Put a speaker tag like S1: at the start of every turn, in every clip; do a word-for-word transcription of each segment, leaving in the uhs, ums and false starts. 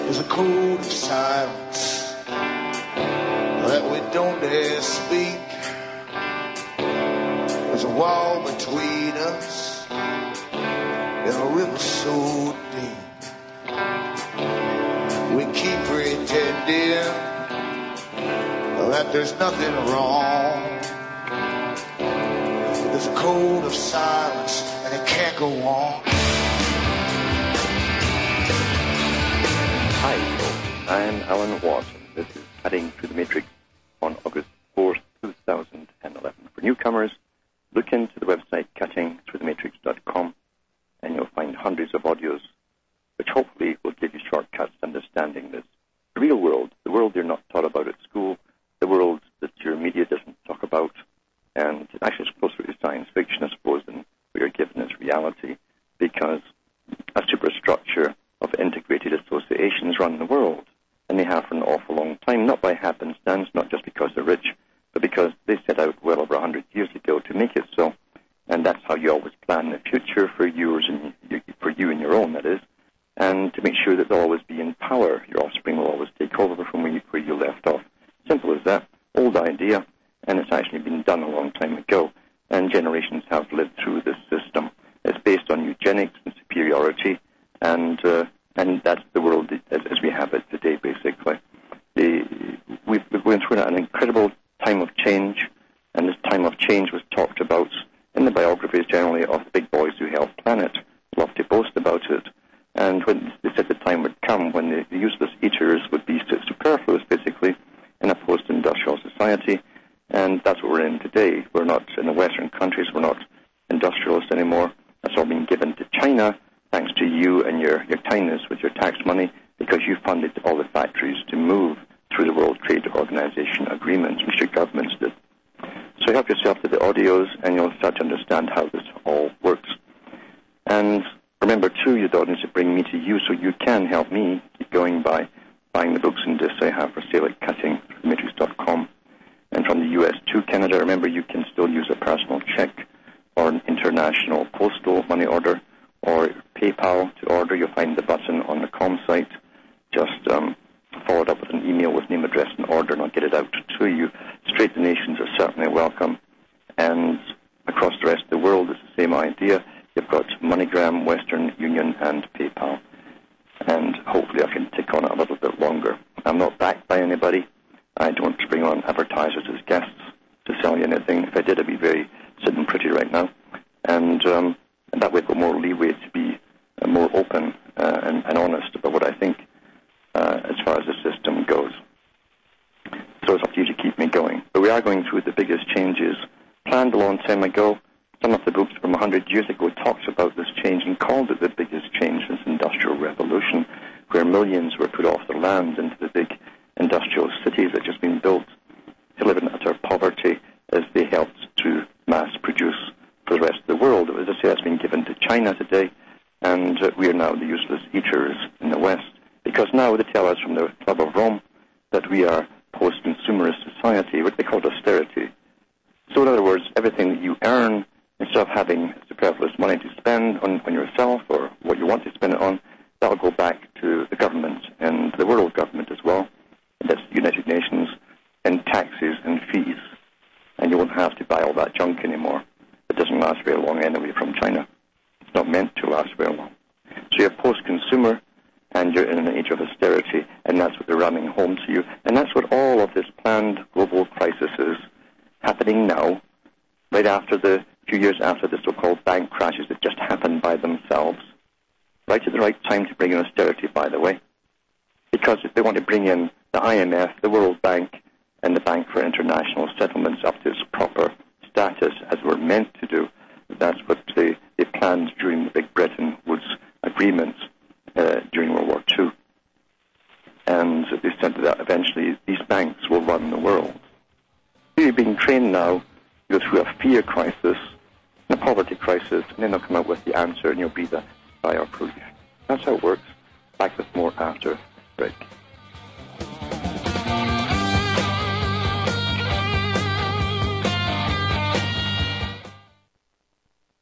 S1: There's a code of silence that we don't dare speak. There's a wall between us and a river so deep. We keep pretending that there's nothing wrong. There's a code of silence and it can't go on.
S2: Hi, folks. I'm Alan Watt, and this is Cutting Through the Matrix on August fourth, two thousand eleven. For newcomers, look into the website cutting through the matrix dot com, and you'll find hundreds of audios which hopefully will give you shortcuts to understanding this real world, the world you're not taught about at school, the world that your media doesn't talk about, and actually it's closer to science fiction, I suppose, than we are given as reality, because a superstructure of integrated associations run the world, and they have for an awful long time, not by happenstance, not just because they're rich, but because they set out well over one hundred years ago to make it so. And that's how you always plan the future for yours and for you and your own, that is, and to make sure that they'll always be in power. Your offspring will always take over from where you, where you left off. Simple as that. Old idea, and it's actually been done a long time ago, and generations have lived through this system. It's based on eugenics and superiority, and uh, and that's the world as, as we have it today, basically. The, we've, we're going through an incredible time of change, and this time of change was talked about in the biographies generally of the big boys who held planet. Love to boast about it. And when they said the time would come when the, the useless eaters would be superfluous, basically, in a post-industrial society, and that's what we're in today. We're not, in the Western countries, we're not industrialists anymore. That's all been given to China, thanks to you and your, your kindness with your tax money, because you funded all the factories to move through the World Trade Organization agreements, which your governments did. So help yourself to the audios, and you'll start to understand how this all works. And remember, too, you don't need to bring me to you, so you can help me keep going by buying the books and discs I have for sale at cutting through the matrix dot com. And from the U S to Canada, remember, you can still use a personal check or an international postal money order or PayPal to order. You'll find the button on the com site. Just um, follow it up with an email with name, address, and order, and I'll get it out to you. Straight donations are certainly welcome. And across the rest of the world, it's the same idea. You've got MoneyGram, Western Union, and PayPal. And hopefully I can tick on it a little bit longer. I'm not backed by anybody. I don't bring on advertisers as guests to sell you anything. If I did, I'd be very sitting pretty right now. And, um, and that way I've got more leeway to be uh, more open uh, and, and honest about what I think uh, as far as the system goes. So it's up to you to keep me going. But we are going through the biggest changes planned a long time ago. Some of the books from one hundred years ago talks about this change and called it the biggest change since the Industrial Revolution, where millions were put off their land into the big industrial cities that just been built to live in utter poverty as they helped to mass produce for the rest of the world. As I say, that's been given to China today, and uh, we are now the useless eaters in the West, because now they tell us from the Club of Rome that we are post-consumerist society, what they call austerity. So in other words, everything that you earn, instead of having superfluous money to spend on, on yourself or what you want to spend it on, that'll go back to the government and the world government as well. That's the United Nations, and taxes and fees. And you won't have to buy all that junk anymore. It doesn't last very long anyway from China. It's not meant to last very long. So you're post-consumer, and you're in an age of austerity, and that's what they're running home to you. And that's what all of this planned global crisis is happening now, right after the few years after the so-called bank crashes that just happened by themselves. Right at the right time to bring in austerity, by the way, because if they want to bring in the I M F, the World Bank, and the Bank for International Settlements up to its proper status, as we're meant to do, that's what they, they planned during the Big Bretton Woods agreements uh, during World War Two. And they said that eventually these banks will run the world. You're being trained now to go through a fear crisis, a poverty crisis, and then they'll come out with the answer, and you'll be the buyer proof. That's how it works. Back with more after break.
S3: Heart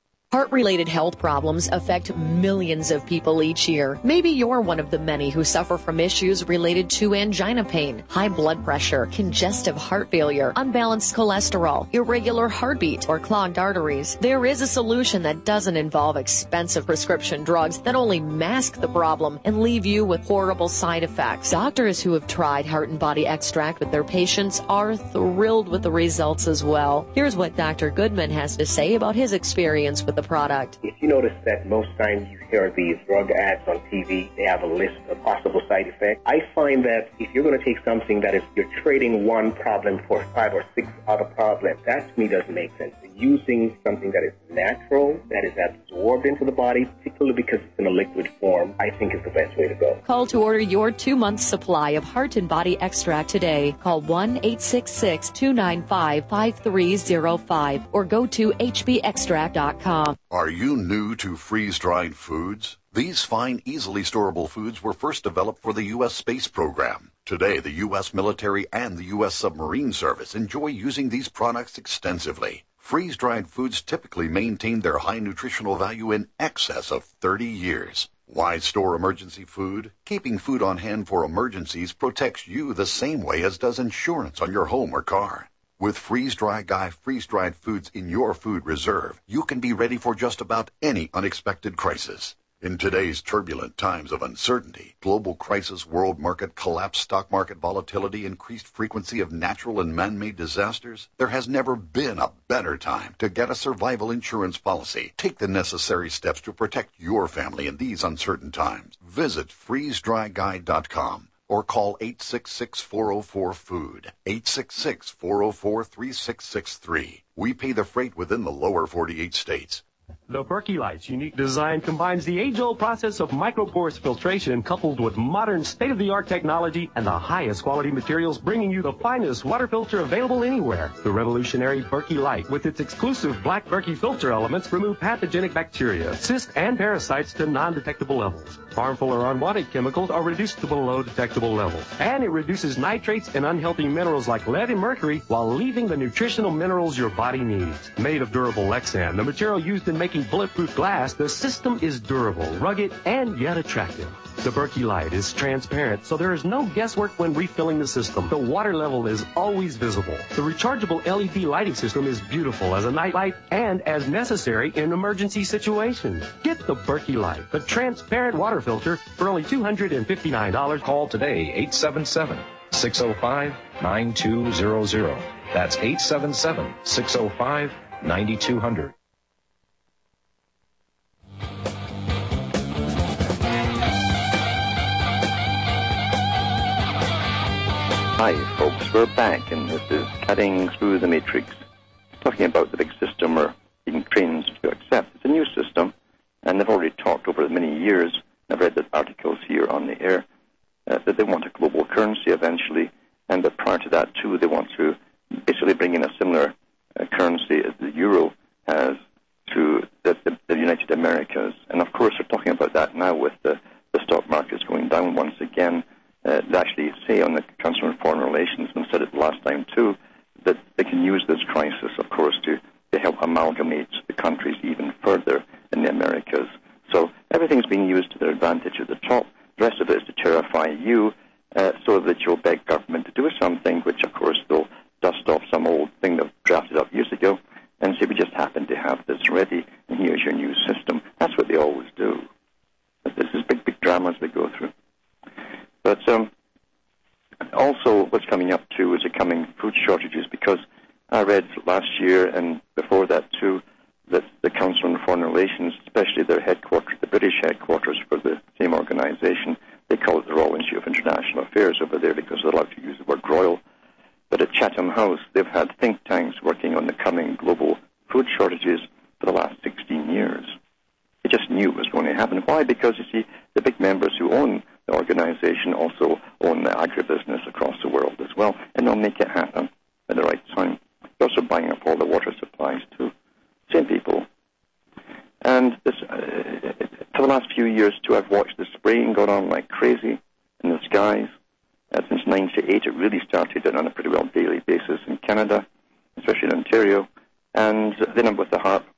S3: Heart-related health problems affect millions of people each year. Maybe you're one of the many who suffer from issues related to angina pain, high blood pressure, congestive heart failure, unbalanced cholesterol, irregular heartbeat, or clogged arteries. There is a solution that doesn't involve expensive prescription drugs that only mask the problem and leave you with horrible side effects. Doctors who have tried Heart and Body Extract with their patients are thrilled with the results as well. Here's what Doctor Goodman has to say about his experience with the product.
S4: If you notice that most times you hear these drug ads on T V, they have a list of possible side effects. I find that if you're going to take something that is, you're trading one problem for five or six other problems, that to me doesn't make sense. Using something that is natural, that is absorbed into the body, particularly because it's in a liquid form, I think is the best way to go.
S3: Call to order your two-month supply of Heart and Body Extract today. Call one eight six six, two nine five, five three zero five or go to h b extract dot com.
S5: Are you new to freeze-dried foods? These fine, easily storable foods were first developed for the U S space program. Today, the U S military and the U S submarine service enjoy using these products extensively. Freeze-dried foods typically maintain their high nutritional value in excess of thirty years. Why store emergency food? Keeping food on hand for emergencies protects you the same way as does insurance on your home or car. With Freeze-Dry Guy freeze-dried foods in your food reserve, you can be ready for just about any unexpected crisis. In today's turbulent times of uncertainty, global crisis, world market collapse, stock market volatility, increased frequency of natural and man-made disasters, there has never been a better time to get a survival insurance policy. Take the necessary steps to protect your family in these uncertain times. Visit freeze dry guy dot com or call eight six six, four oh four, food, eight six six, four oh four, three six six three. We pay the freight within the lower forty-eight states.
S6: The Berkey Light's unique design combines the age-old process of microporous filtration coupled with modern state-of-the-art technology and the highest quality materials, bringing you the finest water filter available anywhere. The revolutionary Berkey Light, with its exclusive black Berkey filter elements, remove pathogenic bacteria, cysts, and parasites to non-detectable levels. Harmful or unwanted chemicals are reduced to below detectable levels. And it reduces nitrates and unhealthy minerals like lead and mercury while leaving the nutritional minerals your body needs. Made of durable Lexan, the material used in making bulletproof glass, the system is durable, rugged, and yet attractive. The Berkey Light is transparent, so there is no guesswork when refilling the system. The water level is always visible. The rechargeable L E D lighting system is beautiful as a night light and as necessary in emergency situations. Get the Berkey Light, the transparent water filter, for only two hundred fifty-nine dollars.
S7: Call today, eight seven seven, six oh five, nine two zero zero. That's eight seven seven, six oh five, nine two zero zero.
S2: Hi, folks. We're back, and this is Cutting Through the Matrix, talking about the big system we're being trained to accept. It's a new system, and they've already talked over many years. I've read the articles here on the air uh, that they want a global currency eventually, and that prior to that, too, they want to basically bring in a similar uh, currency as the euro has to the, the, the United Americas. And, of course, they're talking about that now with the, the stock markets going down once again. Uh, they actually say on the Council on Foreign Relations, and said it last time too, that they can use this crisis, of course, to, to help amalgamate the countries even further in the Americas. So everything's being used to their advantage at the top. The rest of it is to terrify you uh, so that you'll beg government to do something, which, of course, they'll dust off some old thing they've drafted up years ago and say, we just happen to have this ready, and here's your new system. That's what they always do. But this is big, big dramas they go through. But um, also what's coming up, too, is the coming food shortages, because I read last year and before that, too, that the Council on Foreign Relations, especially their headquarters, the British headquarters for the same organization, they call it the Royal Institute of International Affairs over there because they're allowed to use the word royal. But at Chatham House, they've had think tanks working on the coming global food shortages for the last sixteen years. They just knew it was going to happen. Why? Because, you see, the big members who own the organization also own the agribusiness across the world as well, and they'll make it happen at the right time. They're also buying up all the water supplies, too. Same people. And this, uh, for the last few years, too, I've watched the spraying going on like crazy in the skies. Uh, since ninety-eight, it really started on a pretty well daily basis in Canada, especially in Ontario. And then with the HAARP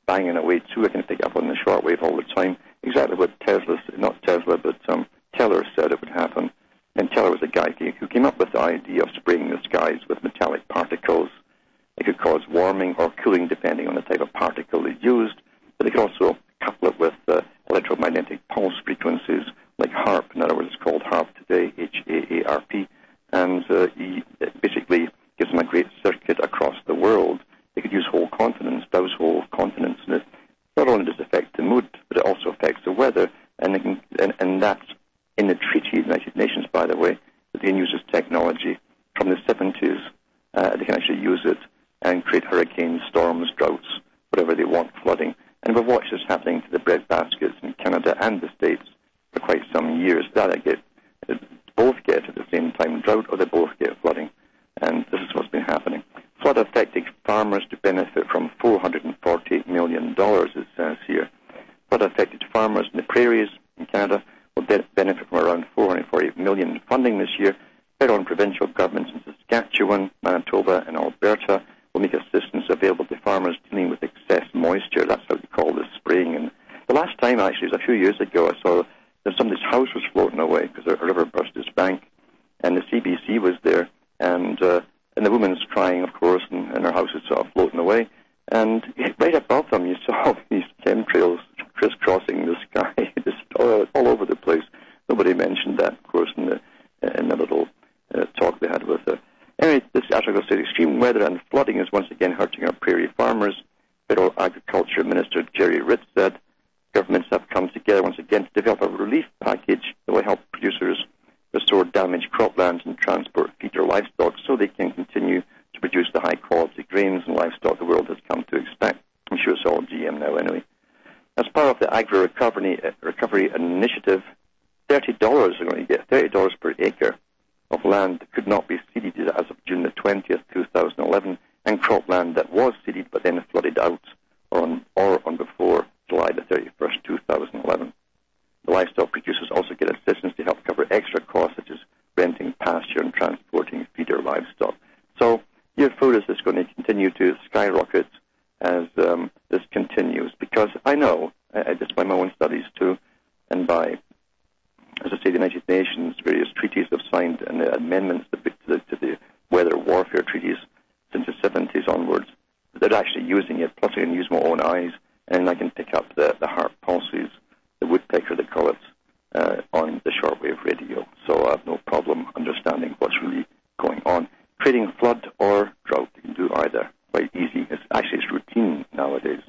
S2: banging away too. I can pick up on the shortwave all the time. Exactly what Tesla, not Tesla, but um, Teller said it would happen. And Teller was a guy who came up with the idea of spraying the skies with metallic particles. It could cause warming or cooling depending on the type of particle they used, but they could also couple it with uh, electromagnetic pulse frequencies like HAARP. In other words, it's called HAARP today, H A A R P, and uh, he, it basically gives them a great circuit across the world. They could use whole continents, douse whole continents, and it not only does it affect the mood, but it also affects the weather, and, they can, and, and that's in the Treaty of the United Nations, by the way, that they can use this technology from the seventies. Uh, they can actually use it and create hurricanes, storms, droughts, whatever they want, flooding. And we've watched this happening to the bread baskets in Canada and the States for quite some years. That I get, both get at the same time drought, or they both get flooding. And this is what's been happening. Flood-affected farmers to benefit from four hundred forty-eight million dollars, it says here. Flood-affected farmers in the prairies in Canada will de- benefit from around four hundred forty-eight million dollars funding this year. Federal and provincial governments in Saskatchewan, Manitoba, and Alberta will make assistance available to farmers dealing with excess moisture. That's how they call this spraying. And the last time, actually, was a few years ago, I saw that somebody's house was floating away because a river burst its bank, and the C B C was there, and uh, and the woman's crying, of course, and, and her house is sort of floating away. And right above them, you saw these chemtrails crisscrossing the sky, just all, all over the place. Nobody mentioned that, of course, in the in the little uh, talk they had with her. Anyway, this article says extreme weather and flooding is once again hurting our prairie farmers. Federal Agriculture Minister Jerry Ritt said governments have come together once again to develop a relief package that will help producers restore damaged croplands and transport feeder livestock so they can continue to produce the high-quality grains and livestock the world has come to expect. I'm sure it's all G M now anyway. As part of the Agro-Recovery Recovery Initiative, thirty dollars are going to get thirty dollars per acre of land that could not be seeded as of June the twentieth, two thousand eleven, and cropland that was seeded but then flooded out or on, or on before July the thirty-first, two thousand eleven. The livestock producers also get assistance to help cover extra costs such as renting pasture and transporting feeder livestock. So your food is just going to continue to skyrocket as um, this continues, because I know, I, I just by my own studies too, and by, as I say, the United Nations, various treaties have signed and the amendments to the, to the weather warfare treaties since the seventies onwards. They're actually using it, plus I can use my own eyes, and I can pick up the, the HAARP pulses, the woodpecker, they call it, uh, on the shortwave radio. So I have no problem understanding what's really going on. Creating flood or drought, you can do either. Quite easy. It's actually it's routine nowadays.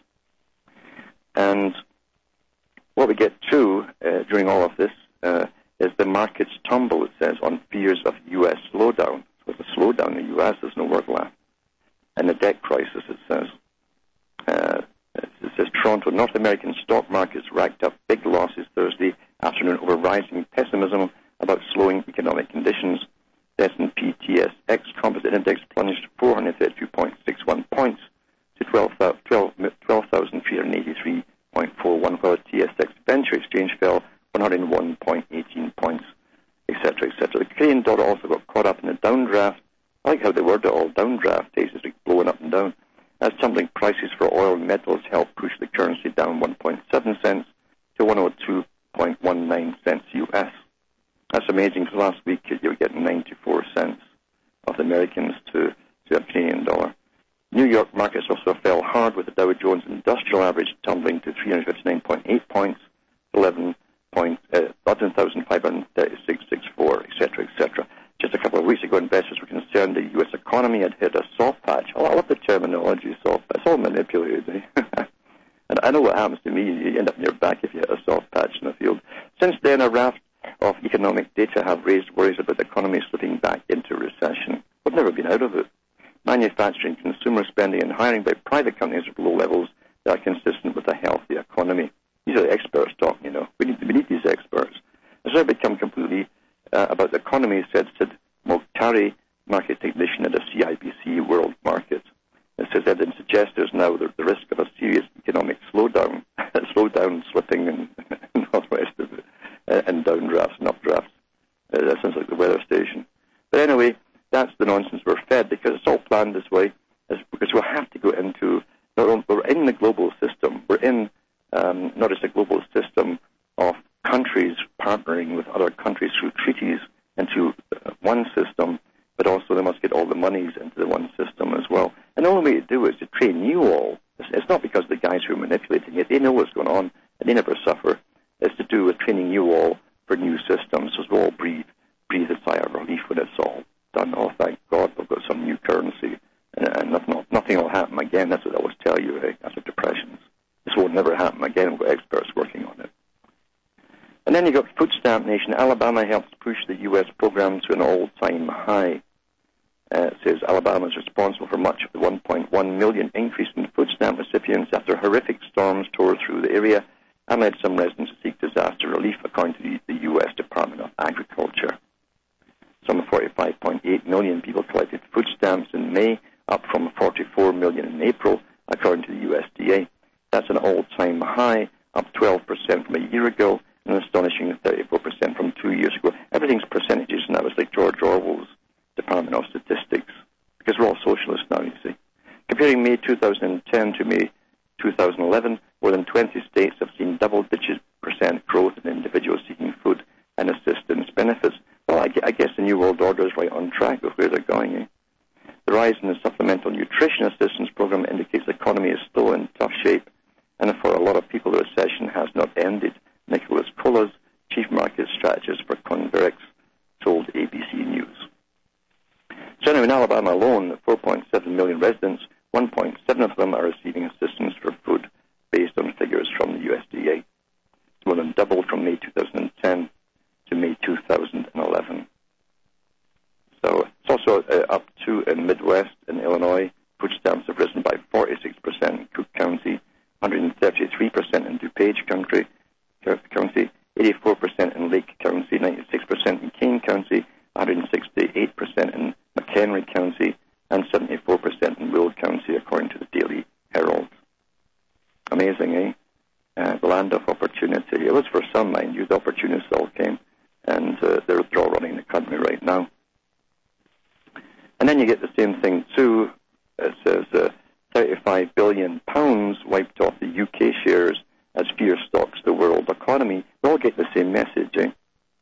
S2: And what we get through uh, during all of this uh, is the markets tumble, it says, on fears of U S slowdown. So it's a slowdown in the U S, there's no word left. And the debt crisis, it says. Uh, it says Toronto, North American stock markets racked up big losses Thursday afternoon over rising pessimism about slowing economic conditions. The S and P T S X Composite Index plunged four hundred thirty-two point six one points to twelve thousand three hundred eighty-three point four one, while the T S X Venture Exchange fell one hundred one point one eight points, et cetera, et cetera. The Canadian dollar also got caught up in a downdraft. I like how they word it all, downdraft, it's like blowing up and down, as tumbling prices for oil and metals helped push the currency down one point seven cents to one hundred two point one nine cents U S. That's amazing, because last week you were getting ninety-four cents of the Americans to, to a Canadian dollar. New York markets also fell hard, with the Dow Jones Industrial Average tumbling to three hundred fifty-nine point eight points, eleven thousand five hundred thirty-six point six four, et cetera, et cetera. Just a couple of weeks ago, investors were concerned the U S economy had hit a soft patch. I love the terminology, soft patch. It's all manipulated. Eh? And I know what happens to me. You end up in your back if you hit a soft patch in the field. Since then, a raft of economic data have raised worries about the economy slipping back into recession. We've never been out of it. Manufacturing, consumer spending, and hiring by private companies are below levels that are consistent with a healthy economy. These are the experts talking, you know. We need, we need these experts. As I become completely uh, about the economy, said Sid Mokhtari, market technician at the C I B C World Market. It says evidence suggests there's now the, the risk of a serious economic slowdown, slowdown, slipping, and, and all the rest of it, uh, and downdrafts and updrafts. Uh, that sounds like the weather station. But anyway, that's the nonsense we're fed, because it's all planned this way, is because we'll have to go into, we're in the global system, countries partnering with other countries through treaties into uh, one system, but also they must get all the monies into the one system as well. And the only way to do it is to train you all. It's, it's not because the guys who are manipulating it, they know what's going on, and they never suffer. It's to do with training you all for new systems, so we'll all breathe, breathe a sigh of relief when it's all done. Oh, thank God, we've got some new currency, and, and nothing, nothing will happen again. That's what I always tell you, eh, after depressions. This will never happen again. We've got experts working on it. And then you've got Food Stamp Nation. Alabama helps push the U S program to an all-time high. Uh, it says Alabama is responsible for much of the one point one million increase in food stamp recipients after horrific storms tore through the area and led some residents to seek disaster relief, according to the, the U S Department of Agriculture. Some forty-five point eight million people collected food stamps in May, up from forty-four million in April, according to the U S D A. That's an all-time high, up twelve percent from a year ago, and an astonishing thirty-four percent from two years ago. Everything's percentages, and that was like George Orwell's Department of Statistics, because we're all socialists now, you see. Comparing May two thousand ten to May two thousand eleven, more than twenty states have seen double-digit percent growth in individuals seeking food and assistance benefits. Well, I, I guess the New World Order is right on track with where they're going. Eh? The rise in the Supplemental Nutrition Assistance Program indicates the economy is still in tough shape, and for a lot of people, the recession has not ended. Nicholas Colas, Chief Market Strategist for Converex, told A B C News. So anyway, in Alabama alone, four point seven million residents, one point seven of them are receiving assistance for food based on figures from the U S D A. It's more than doubled from May two thousand ten to May two thousand eleven. So it's also uh, up to in Midwest and Illinois. Food stamps have risen by forty-six percent in Cook County, one hundred thirty-three percent in DuPage County, County, eighty-four percent in Lake County, ninety-six percent in Kane County, one hundred sixty-eight percent in McHenry County, and seventy-four percent in Will County, according to the Daily Herald. Amazing, eh? Uh, the land of opportunity. It was for some, mind you. The opportunists all came, and uh, they're, they're all running the country right now. And then you get the same thing, too. It says uh, thirty-five billion pounds wiped off the U K shares as fear stalks the world economy. We all get the same message, eh?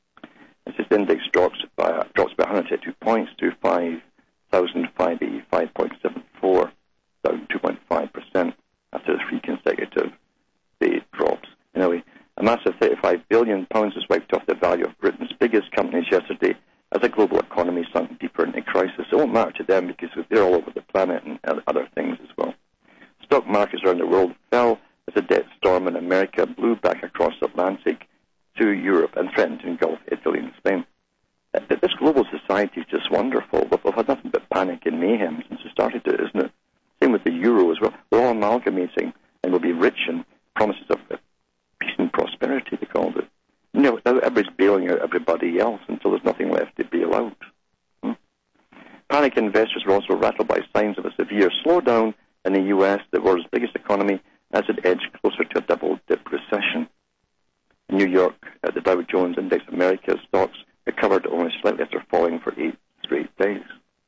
S2: As this index drops by, uh, drops by one hundred thirty-two points to five thousand five hundred eighty-five point seven four, down two point five percent after the three consecutive day drops. Anyway, a massive thirty-five billion pounds was wiped off the value of Britain's biggest companies yesterday as the global economy sunk deeper into crisis. It won't matter to them because they're all over the planet and other things as well. Stock markets around the world fell as a debt storm in America blew back across the Atlantic to Europe and threatened to engulf Italy and Spain. Uh, this global society is just wonderful. We've, we've had nothing but panic and mayhem since we started it, isn't it? Same with the euro as well. We're all amalgamating and we'll be rich and promises of uh, peace and prosperity, they called it. You know, everybody's bailing out everybody else until there's nothing left to bail out. Hmm? Panic investors were also rattled by signs of a severe slowdown in the U S, the world's biggest economy, as it edged closer to a double-dip recession. In New York, uh, the Dow Jones Index America stocks recovered only slightly after falling for eight straight days.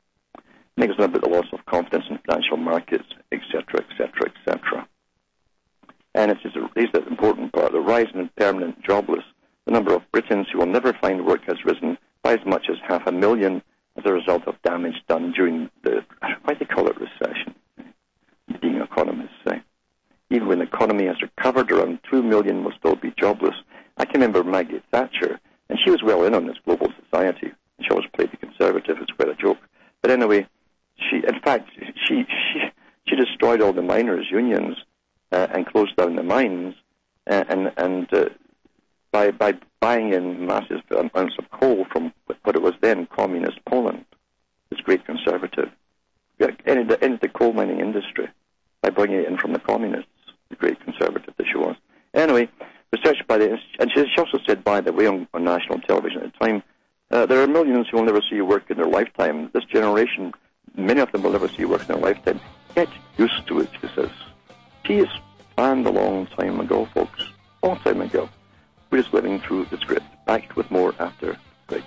S2: Makes us about the loss of confidence in financial markets, et cetera, et cetera, et cetera. And it's just a, it's the important part. The rise in permanent jobless. The number of Britons who will never find work has risen by as much as half a million as a result of damage done during the, why do they call it recession? Being economists say. Even when the economy has recovered, around two million will still be jobless. I can remember Maggie Thatcher, and she was well in on this global society. She always played the conservative. It's quite a joke. But anyway, she, in fact, she she, she destroyed all the miners' unions uh, and closed down the mines, uh, and and uh, by by buying in massive amounts of coal from what it was then communist Poland, this great conservative. Ended the, ended the coal mining industry by bringing it in from the communists, the great conservative that she was. Anyway, research by the, and she also said, by the way, on, on national television at the time, uh, there are millions who will never see work in their lifetime. This generation, many of them will never see work in their lifetime. Get used to it, she says. She is planned a long time ago, folks. Long time ago. We're just living through the script. Back with more after break.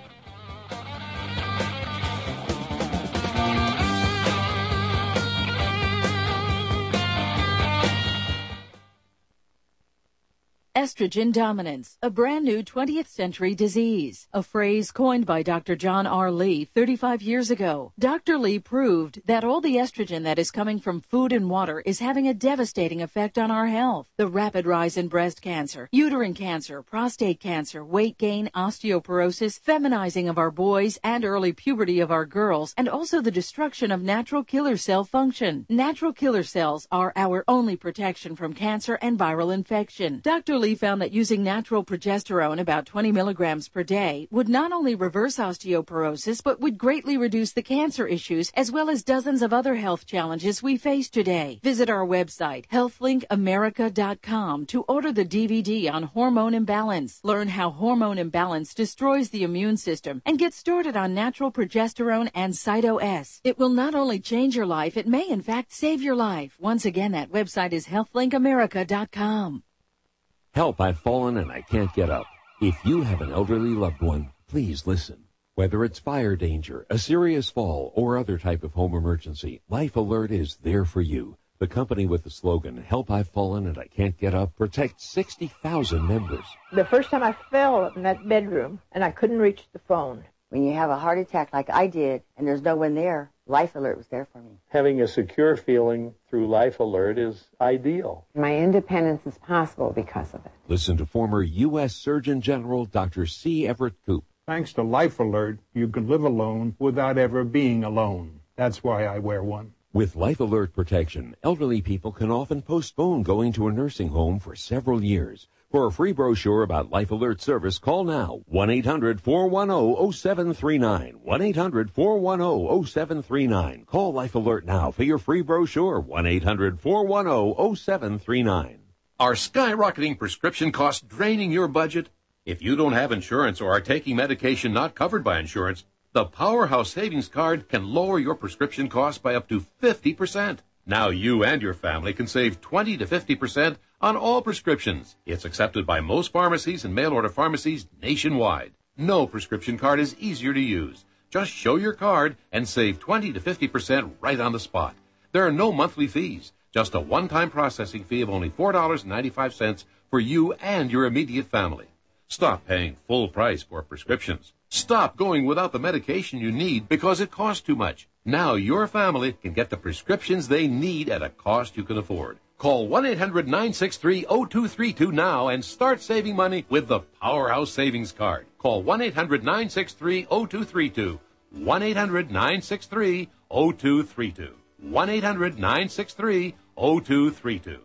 S8: Estrogen dominance, a brand new twentieth century disease, a phrase coined by Doctor John R. Lee thirty-five years ago. Doctor Lee proved that all the estrogen that is coming from food and water is having a devastating effect on our health. The rapid rise in breast cancer, uterine cancer, prostate cancer, weight gain, osteoporosis, feminizing of our boys, and early puberty of our girls, and also the destruction of natural killer cell function. Natural killer cells are our only protection from cancer and viral infection. Doctor Lee found that using natural progesterone, about twenty milligrams per day, would not only reverse osteoporosis, but would greatly reduce the cancer issues as well as dozens of other health challenges we face today. Visit our website, health link america dot com, to order the D V D on hormone imbalance. Learn how hormone imbalance destroys the immune system and get started on natural progesterone and Cyto-S. It will not only change your life, it may in fact save your life. Once again, that website is health link america dot com.
S9: Help, I've fallen and I can't get up. If you have an elderly loved one, please listen. Whether it's fire danger, a serious fall, or other type of home emergency, Life Alert is there for you. The company with the slogan, Help, I've Fallen and I Can't Get Up, protects sixty thousand members.
S10: The first time I fell in that bedroom and I couldn't reach the phone.
S11: When you have a heart attack like I did and there's no one there, Life Alert was there for me.
S12: Having a secure feeling through Life Alert is ideal.
S13: My independence is possible because of it.
S9: Listen to former U S Surgeon General Doctor C. Everett Koop.
S14: Thanks to Life Alert, you can live alone without ever being alone. That's why I wear one.
S9: With Life Alert protection, elderly people can often postpone going to a nursing home for several years. For a free brochure about Life Alert service, call now, one eight hundred four one zero zero seven three nine, one eight hundred four one zero zero seven three nine. Call Life Alert now for your free brochure, one eight hundred four one zero zero seven three nine.
S15: Are skyrocketing prescription costs draining your budget? If you don't have insurance or are taking medication not covered by insurance, the Powerhouse Savings Card can lower your prescription costs by up to fifty percent. Now you and your family can save twenty to fifty percent on all prescriptions. It's accepted by most pharmacies and mail-order pharmacies nationwide. No prescription card is easier to use. Just show your card and save twenty to fifty percent right on the spot. There are no monthly fees, just a one-time processing fee of only four dollars and ninety-five cents for you and your immediate family. Stop paying full price for prescriptions. Stop going without the medication you need because it costs too much. Now your family can get the prescriptions they need at a cost you can afford. Call one eight hundred nine six three zero two three two now and start saving money with the Powerhouse Savings Card. Call one eight hundred nine six three zero two three two. one eight hundred nine six three zero two three two. one eight hundred nine six three zero two three two.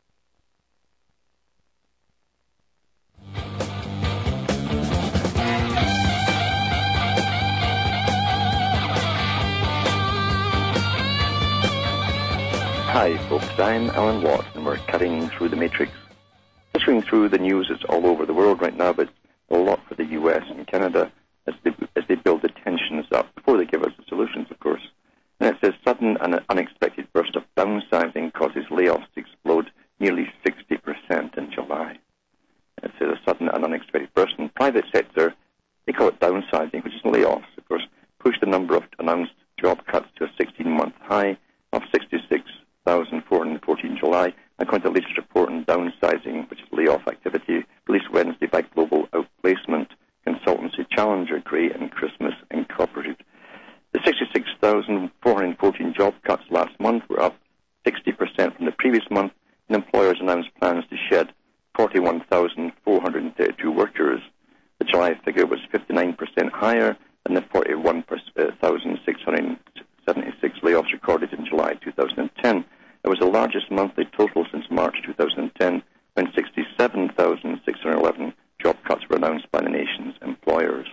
S2: Hi, folks. I'm Alan Watt, and we're cutting through the matrix. Filtering through the news, it's all over the world right now, but a lot for the U S and Canada as they, as they build the tensions up before they give us the solutions, of course. And it says sudden and unexpected burst of downsizing causes layoffs to explode nearly sixty percent in July. It says a sudden and unexpected burst in the private sector. They call it downsizing, which is layoffs, of course, pushed the number of announced job cuts to a sixteen-month high of sixty-six thousand four hundred fourteen in July, according to the latest report on downsizing, which is layoff activity, released Wednesday by global outplacement consultancy Challenger, Gray and Christmas Incorporated. The sixty-six thousand four hundred fourteen job cuts last month were up sixty percent from the previous month, and employers announced plans to shed forty-one thousand four hundred thirty-two workers. The July figure was fifty-nine percent higher than the forty-one thousand six hundred seventy-six layoffs recorded in July two thousand ten. It was the largest monthly total since March two thousand ten, when sixty-seven thousand six hundred eleven job cuts were announced by the nation's employers.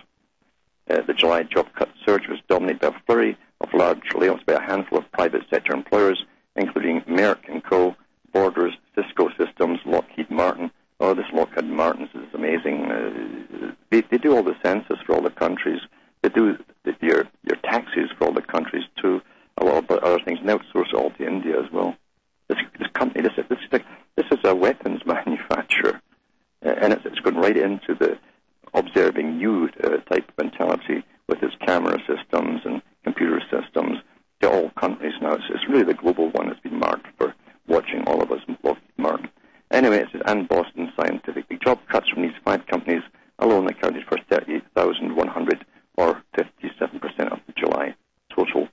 S2: Uh, the July job cut surge was dominated by a flurry of large layoffs by a handful of private sector employers, including Merck and Co., Borders, Cisco Systems, Lockheed Martin. Oh, this Lockheed Martin is amazing. Uh, they, they do all the census for all the countries. They do the, your your taxes for all the countries too. A lot of other things. And outsource it all to India as well. This, this company, this, this, this, this is a weapons manufacturer, uh, and it's, it's going right into the observing you uh, type of mentality with its camera systems and computer systems to all countries now. It's, it's really the global one that's been marked for watching all of us in Lockheed Martin. Anyway, it says, and Boston Scientific, big alone accounted for thirty-eight thousand one hundred, or fifty-seven percent of the July total.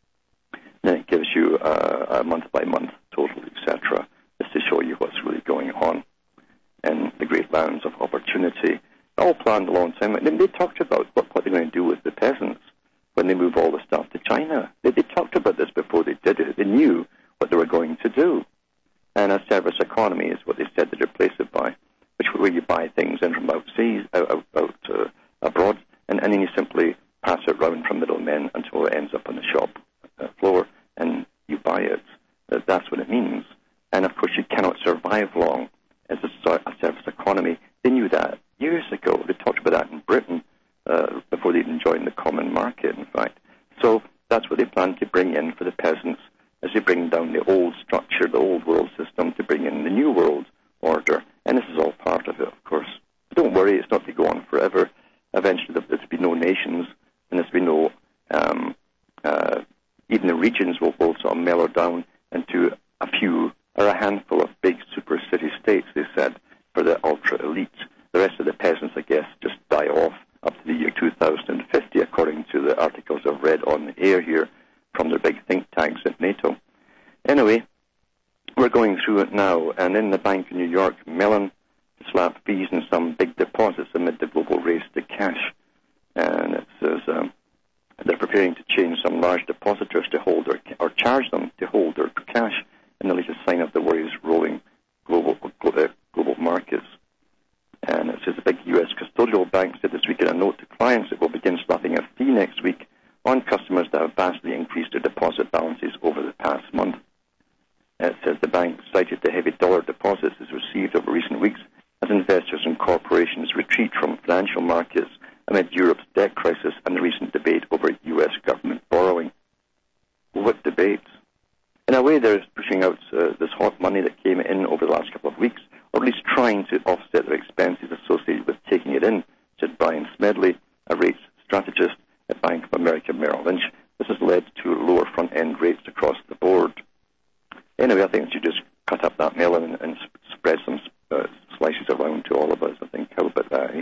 S2: Then it gives you uh, a month-by-month total, et cetera, just to show you what's really going on in the great lands of opportunity. All planned a long time. And they talked about what, what they're going to do with the peasants when they move all the stuff to China. They, they talked about this before they did it. They knew what they were going to do. And a service economy is what they said they'd replace it by, which where you buy things in from overseas, out, out, out uh, abroad, and, and then you simply pass it round from middlemen until it ends up on the shop uh, floor, and you buy it. Uh, that's what it means. And, of course, you cannot survive long as a, a service economy. They knew that years ago. They talked about that in Britain uh, before they even joined the common market, in fact. So that's what they plan to bring in for the peasants as they bring down the old structure, the old world system, to bring in the new world order. And this is all part of it, of course. But don't worry, it's not to go on forever. Eventually there'll be no nations, and there'll be no, um, uh, even the regions will, will sort of mellow down into a few or a handful of big super city states, they said, for the ultra elite. The rest of the peasants, I guess, just die off up to the year two thousand fifty, according to the articles I've read on the air here from their big think tanks at NATO. Anyway, we're going through it now, and in the Bank of New York, Mellon slapped fees and some big deposits amid the global race to cash. And it says um, they're preparing to change some large depositors to hold their, or charge them to hold their cash in the latest sign of the worries rolling global, global, global markets. And it says the big U S custodial bank said this week in a note to clients it will begin slapping a fee next week on customers that have vastly increased their deposit balances over the past month. It says the bank cited the heavy dollar deposits it's received over recent weeks as investors and corporations retreat from financial markets amid Europe's debt crisis and the recent debate over U S government borrowing. What debate? In a way, they're pushing out uh, this hot money that came in over the last couple of weeks, or at least trying to offset their expenses associated with taking it in, said Brian Smedley, a rates strategist at Bank of America Merrill Lynch. This has led to lower front-end rates across the board. Anyway, I think you just cut up that melon and, and spread some uh, slices around to all of us, I think. How about that, eh?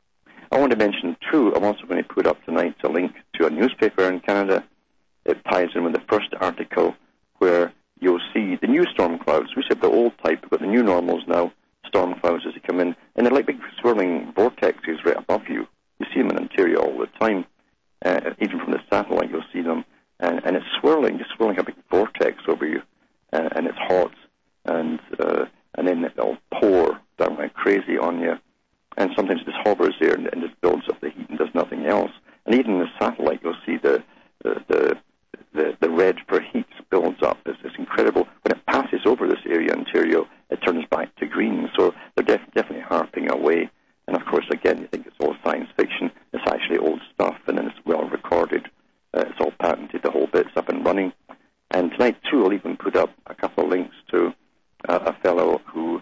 S2: I want to mention, too, I'm also going to put up tonight a link to a newspaper in Canada. It ties in with the first article where you'll see the new storm clouds. We said the old type, but the new normals now, storm clouds as they come in. And they're like big swirling vortexes right above you. You see them in Ontario all the time. Uh, even from the satellite, you'll see them. And, and it's swirling, just swirling a big vortex over you. Uh, and it's hot. And uh, and then it'll pour down like crazy on you. And sometimes it just hovers there and, and just builds up the heat and does nothing else. And even in the satellite, you'll see the the, the The, the red for heat builds up. It's, it's incredible. When it passes over this area, Ontario, it turns back to green. So they're def- definitely harping away. And, of course, again, you think it's all science fiction. It's actually old stuff, and then it's well recorded. Uh, it's all patented, the whole bit's up and running. And tonight, too, I'll even put up a couple of links to uh, a fellow who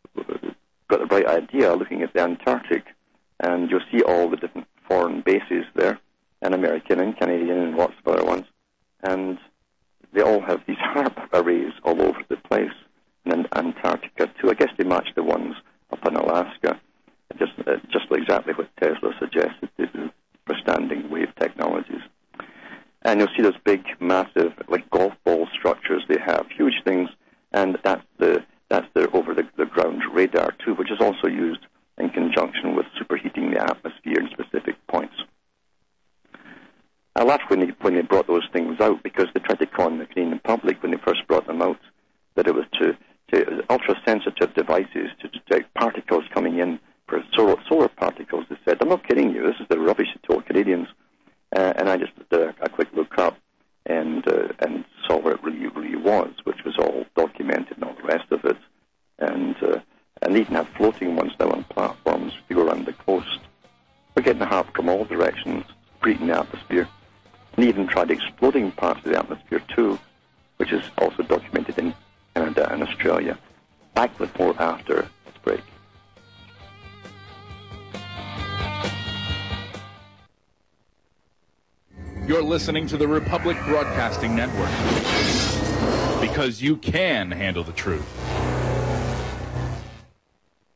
S2: got the bright idea looking at the Antarctic. And you'll see all the different foreign bases there, and American and Canadian and lots of other ones. And they all have these HAARP arrays all over the place, and in Antarctica too. I guess they match the ones up in Alaska, just uh, just exactly what Tesla suggested they do for standing wave technologies. And you'll see those big, massive, like golf ball structures they have, huge things, and that's the that's their over the, the ground radar too, which is also used in conjunction with superheating the atmosphere in specific points. I laughed when they, when they brought those things out because they tried to con the Canadian public when they first brought them out that it was to, to ultra-sensitive devices to detect particles coming in for solar, solar particles. They said, I'm not kidding you, this is the rubbish they told Canadians. Uh, and I just did a, a quick look up and uh, and saw what it really, really was, which was all documented and all the rest of it. And, uh, and they even have floating ones now on platforms to go around the coast. We're getting the HAARP from all directions, breathing the atmosphere. And even tried exploding parts of the atmosphere too, which is also documented in Canada and Australia. Back with more after this break.
S16: You're listening to the Republic Broadcasting Network, because you can handle the truth.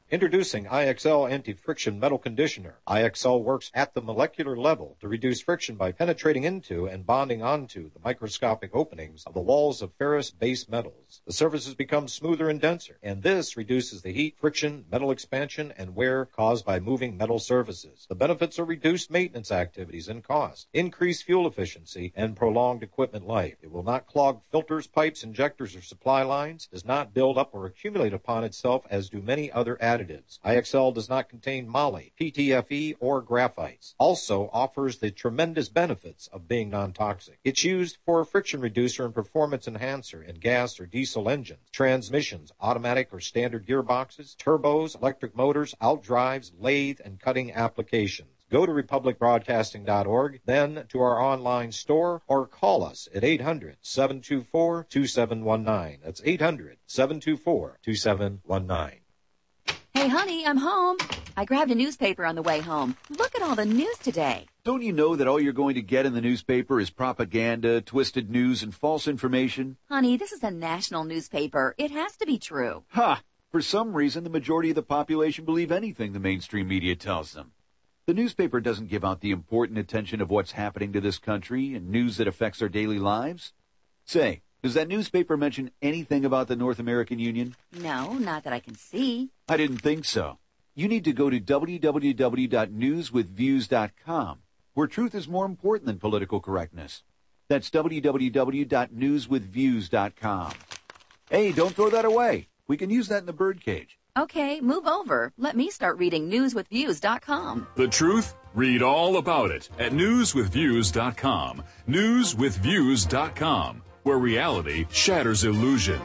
S17: Introducing I X L Anti-Friction Metal Conditioner. I X L works at the molecular level to reduce friction by penetrating into and bonding onto the microscopic openings of the walls of ferrous base metals. The surfaces become smoother and denser, and this reduces the heat, friction, metal expansion, and wear caused by moving metal surfaces. The benefits are reduced maintenance activities and cost, increased fuel efficiency, and prolonged equipment life. It will not clog filters, pipes, injectors, or supply lines, does not build up or accumulate upon itself as do many other additives. I X L does not contain moly, P T F E, or graphites. Also offers the tremendous benefits of being non-toxic. It's used for a friction reducer and performance enhancer in gas or diesel engines, transmissions, automatic or standard gearboxes, turbos, electric motors, outdrives, lathe, and cutting applications. Go to republic broadcasting dot org, then to our online store, or call us at eight hundred, seven two four, two seven one nine. That's eight hundred, seven two four, two seven one nine.
S18: Hey, honey, I'm home. I grabbed a newspaper on the way home. Look at all the news today.
S19: Don't you know that all you're going to get in the newspaper is propaganda, twisted news, and false information?
S18: Honey, this is a national newspaper. It has to be true.
S19: Ha! For some reason, the majority of the population believe anything the mainstream media tells them. The newspaper doesn't give out the important attention of what's happening to this country and news that affects our daily lives. Say, does that newspaper mention anything about the North American Union?
S18: No, not that I can see.
S19: I didn't think so. You need to go to w w w dot news with views dot com, where truth is more important than political correctness. That's w w w dot news with views dot com. Hey, don't throw that away. We can use that in the birdcage.
S18: Okay, move over. Let me start reading news with views dot com.
S16: The truth? Read all about it at news with views dot com. news with views dot com, where reality shatters illusion.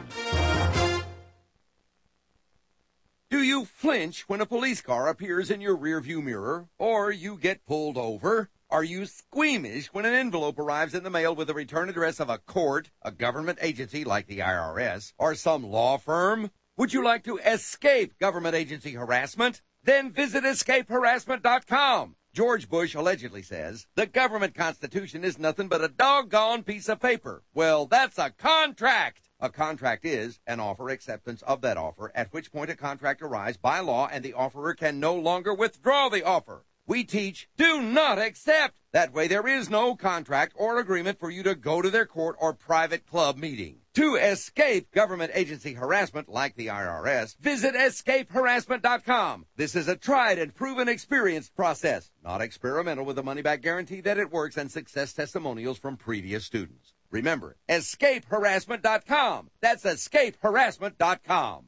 S20: Do you flinch when a police car appears in your rearview mirror, or you get pulled over? Are you squeamish when an envelope arrives in the mail with the return address of a court, a government agency like the I R S, or some law firm? Would you like to escape government agency harassment? Then visit escape harassment dot com. George Bush allegedly says, the government constitution is nothing but a doggone piece of paper. Well, that's a contract. A contract is an offer acceptance of that offer, at which point a contract arrives by law and the offerer can no longer withdraw the offer. We teach, do not accept. That way there is no contract or agreement for you to go to their court or private club meeting. To escape government agency harassment like the I R S, visit escape harassment dot com. This is a tried and proven experienced process, not experimental, with a money-back guarantee that it works and success testimonials from previous students. Remember, escape harassment dot com. That's escape harassment dot com.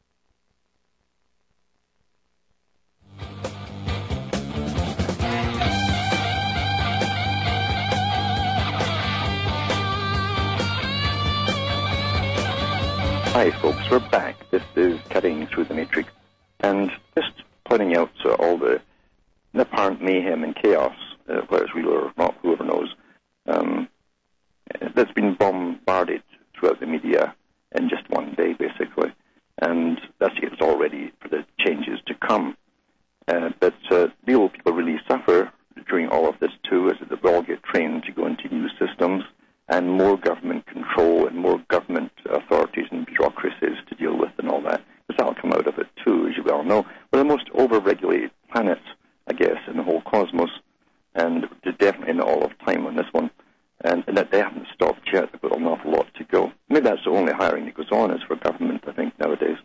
S2: Hi folks, we're back. This is Cutting Through the Matrix, and just pointing out uh, all the, the apparent mayhem and chaos, uh, whether it's real or not, whoever knows, um, that's been bombarded throughout the media in just one day, basically, and that's it's all ready for the changes to come. Uh, but uh, real people really suffer during all of this too, as they all get trained to go into new systems, and more government control and more government authorities and bureaucracies to deal with and all that. Because that'll come out of it too, as you well know. We're the most over-regulated planet, I guess, in the whole cosmos, and definitely not all of time on this one. And, and that they haven't stopped yet. They've got an awful lot to go. Maybe that's the only hiring that goes on is for government, I think, nowadays.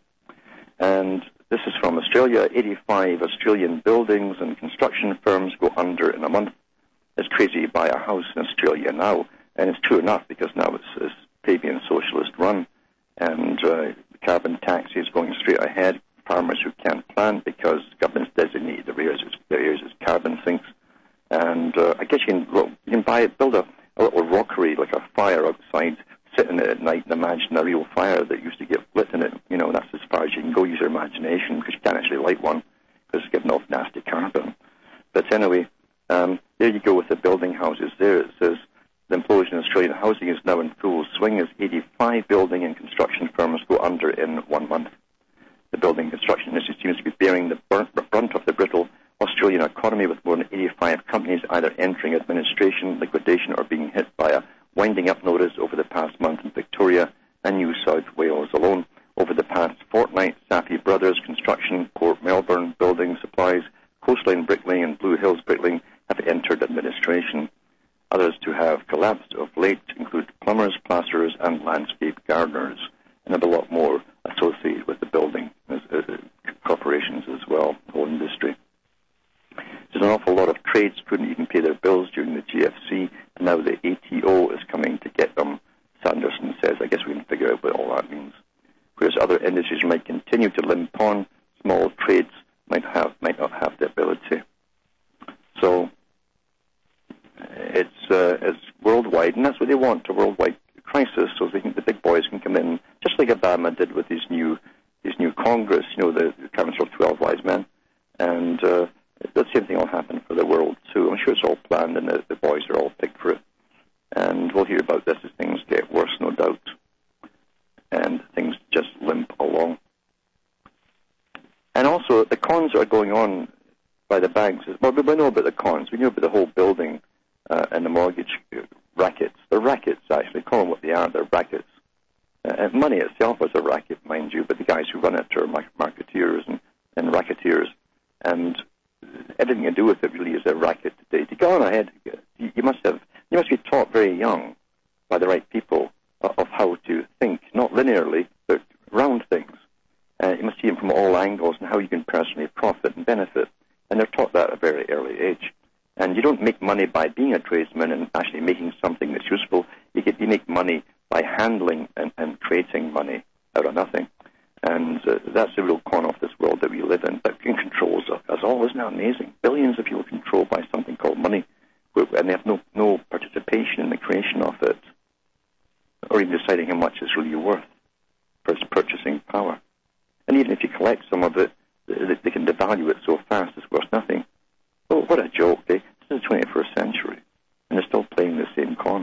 S2: And this is from Australia. eighty-five Australian buildings and construction firms go under in a month. It's crazy to buy a house in Australia now. And it's true enough, because now it's, it's Fabian socialist run, and uh, the carbon tax is going straight ahead. Farmers who can't plant because government's designated the areas as, the areas as carbon sinks. And uh, I guess you can look, you can buy it, build a, a little rockery like a fire outside, sit in it at night and imagine a real fire that used to get lit in it. You know, that's as far as you can go. Use your imagination, because you can't actually light one because it's giving off nasty carbon. But anyway, um, there you go with the building houses. There it says, the implosion in Australian housing is now in full swing as eighty-five building and construction firms go under in one month. The building and construction industry seems to be bearing the brunt of the brittle Australian economy, with more than eighty-five companies either entering administration, liquidation, or being hit by a winding-up notice over the past month in Victoria and New South Wales alone. Over the past fortnight, Safi Brothers Construction, Port Coastline Bricklaying and Blue Hills Bricklaying have entered administration. Others to have collapsed of late include plumbers, plasterers, and landscape gardeners, and have a lot more associated with the building as, as, uh, corporations as well, the whole industry. There's an awful lot of trades couldn't even pay their bills during the G F C, and now the A T O is coming to get them. Sanderson says, I guess we can figure out what all that means. Whereas other industries might continue to limp on, small trades might have might not have the ability. So it's uh, it's worldwide, and that's what they want, a worldwide crisis, so they think the big boys can come in, just like Obama did with his new his new Congress, you know, the Council of Twelve Wise Men, and uh, the same thing will happen for the world too. I'm sure it's all planned, and the, the boys are all picked for it. And we'll hear about this as things get worse, no doubt, and things just limp along. And also, the cons are going on by the banks. Well, we know about the cons. We know about the whole building uh, and the mortgage rackets. They're rackets, actually. Call them what they are. They're rackets. Uh, and money itself is a racket, mind you, but the guys who run it are marketeers and, and racketeers. And everything to do with it really is a racket today. To go on ahead, you, you must have, you must be taught very young by the right people of, of how to think, not linearly, but round things. Uh, you must see them from all angles and how you can personally profit and benefit. And they're taught that at a very early age. And you don't make money by being a tradesman and actually making something that's useful. You get you make money by handling and, and creating money out of nothing. And uh, that's the real con of this world that we live in. That controls us all. Isn't that amazing? Billions of people controlled by something called money, and they have no, no participation in the creation of it, or even deciding how much it's really worth for its purchasing power. And even if you collect some of it, they can devalue it so fast it's worth nothing. Oh, what a joke, eh? This is the twenty-first century, and they're still playing the same con.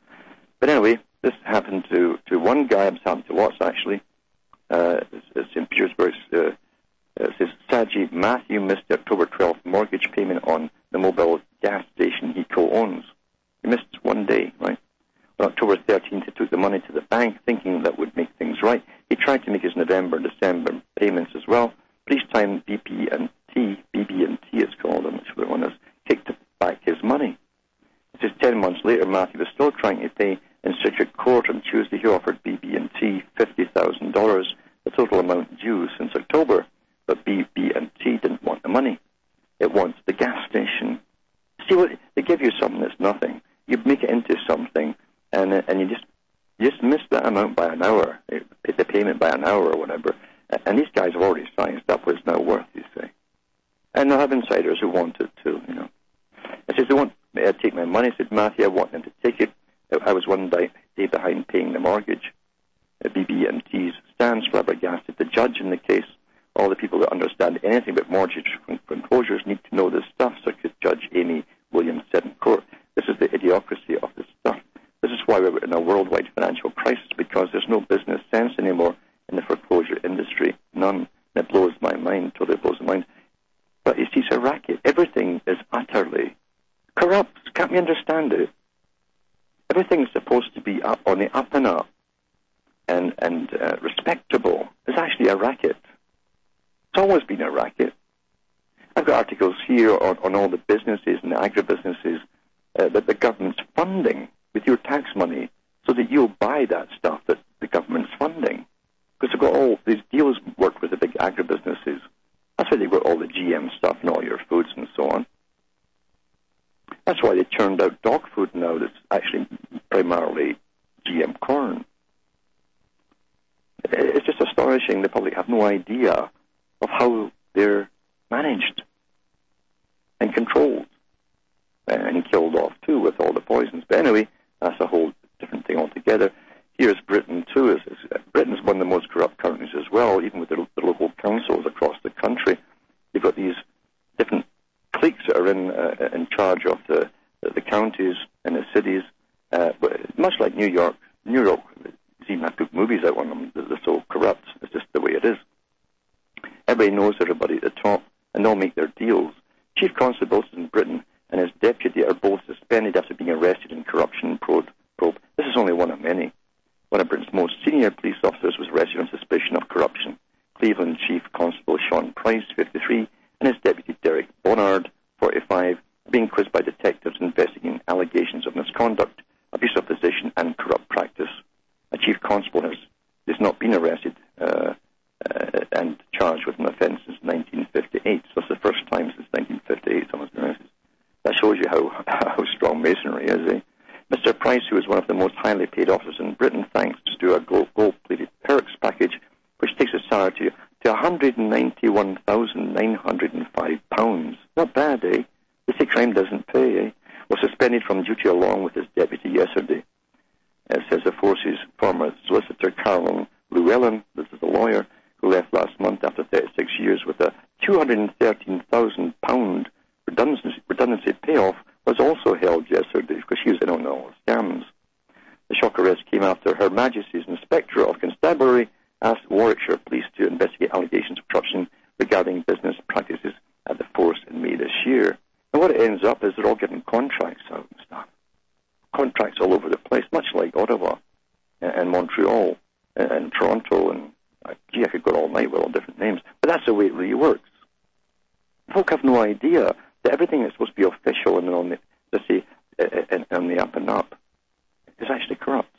S2: But anyway, this happened to, to one guy. It's happened to lots, actually. Uh, it's, it's in Petersburg. Uh, it says, Sajid Matthew missed the October twelfth mortgage payment on the mobile gas station he co-owns. He missed one day, right? On October thirteenth, he took the money to the bank, thinking that would make things right. He tried to make his November and December payments as well. But each time B P and T, B B and T it's called, I'm not sure what one is, kicked back his money. It says ten months later, Matthew was still trying to pay. In circuit court on Tuesday, he offered B B and T fifty thousand dollars, the total amount due since October. But B B and T didn't want the money. It wants the gas station. See, what they give you something that's nothing. You make it into something, and and you just you just miss that amount by an hour, the payment by an hour or whatever. And these guys have already sized up what it's now worth, you say. And they'll have insiders who want it too, you know. It says they won't uh, take my money, said Matthew. I want them to take it. I was one day behind paying the mortgage. Uh, B B and T's stands flabbergasted. The judge in the case, all the people that understand anything about mortgage foreclosures need to know this stuff, Circuit Judge Amy Williams said in court. This is the idiocracy of this stuff. This is why we're in a worldwide financial crisis, because there's no business sense anymore in the foreclosure industry. None. And it blows my mind, totally blows my mind. But you see, it's a racket. Everything is utterly corrupt. Can't we understand it? Everything's supposed to be up on the up and up and, and uh, respectable. It's actually a racket. It's always been a racket. I've got articles here on, on all the businesses and the agribusinesses uh, that the government's funding with your tax money so that you'll buy that stuff that the government's funding. Because they've got all these deals worked with the big agribusinesses. That's why they've got all the G M stuff and all your foods and so on. That's why they turned out dog food now that's actually primarily G M corn. It's just astonishing. The public have no idea of how they're managed and controlled and killed off, too, with all the poisons. But anyway, that's a whole different thing altogether. Here's Britain, too. Is, is, Britain's one of the most corrupt countries as well, even with the, the local councils across the country. You've got these different cliques that are in uh, in charge of the, the counties and the cities, uh, but much like New York. New York, you even have to put movies out on them. They're so corrupt. It's just the way it is. Everybody knows everybody at the top, and they'll make their deals. Chief Constable in Britain and his deputy are both suspended after being arrested in corruption probe. This is only one of many. One of Britain's most senior police officers was arrested on suspicion of corruption. Cleveland Chief Constable Sean Price, fifty-three, and his deputy Derek Bonnard, Price, who is one of the most highly paid officers in Britain, thanks to a gold-plated perks package, which takes his salary to, to one hundred ninety-one thousand nine hundred five pounds. Not bad, eh? They say crime doesn't pay, eh? Was suspended from duty along with his deputy yesterday. It says the force's former solicitor, Carolyn Llewellyn, this is a lawyer, who left last month after thirty-six years with a two hundred thirteen thousand pounds redundancy, redundancy payoff, was also held yesterday because she was in on all the scams. The shock arrest came after Her Majesty's Inspector of Constabulary asked Warwickshire Police to investigate allegations of corruption regarding business practices at the force in May this year. And what it ends up is they're all getting contracts out and stuff. Contracts all over the place, much like Ottawa and, and Montreal and, and Toronto, and uh, gee, I could go all night with all different names. But that's the way it really works. Folk have no idea that everything that's supposed to be official and on the, let's say, uh, on the up and up is actually corrupt.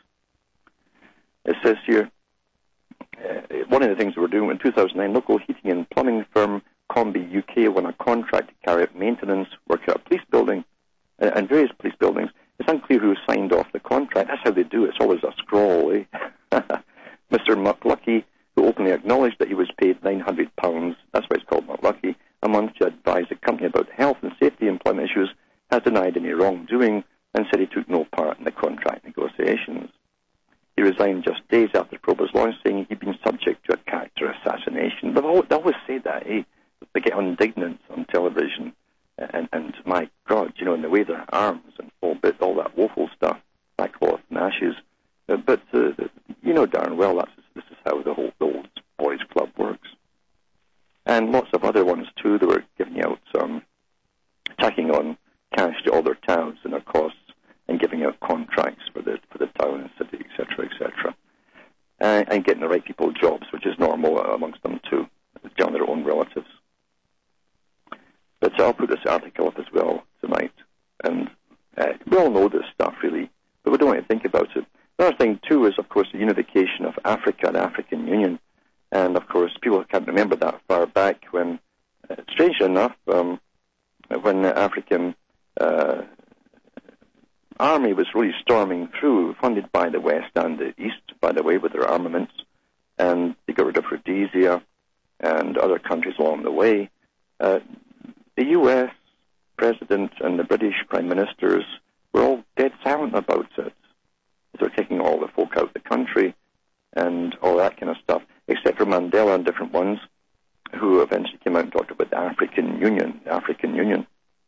S2: It says here, uh, one of the things we were doing in two thousand nine, local heating and plumbing firm Combi U K won a contract to carry out maintenance work at a police building uh, and various police buildings. It's unclear who signed off the contract. That's how they do it. It's always a scroll, eh? Mister McLucky, who openly acknowledged that he was paid nine hundred pounds, that's why it's called McLucky, a month to advise the company about health and safety employment issues, has denied any wrongdoing and said he took no part in the contract negotiations. He resigned just days after the probe was launched, saying he'd been subject to a character assassination. But they always say that, eh? They get indignant on television, and, and my God, you know, in the way their arms and all, bit, all that woeful stuff, sackcloth and ashes. Uh, but uh, you know darn well that's, this is how the whole the old boys club works. And lots of other ones, too. They were giving out, um, tacking on cash to all their towns and their costs and giving out contracts for the for the town and city, et cetera, et cetera. Uh, and getting the right people jobs, which is normal amongst them, too, down their own relatives. But I'll put this article up as well tonight. And uh, we all know this stuff, really, but we don't want to think about it. Another thing, too, is, of course, the unification of Africa and African Union. And, of course, people can't remember that far back when, uh, strangely enough, um, when the African uh, army was really storming through, funded by the West and the East, by the way, with their armaments, and they got rid of Rhodesia and other countries along the way. Uh, the U S President and the British Prime Ministers were all dead silent about it. They were taking all the folk out of the country and all that kind of stuff, except for Mandela and different ones who eventually came out and talked about the African Union, the African Union.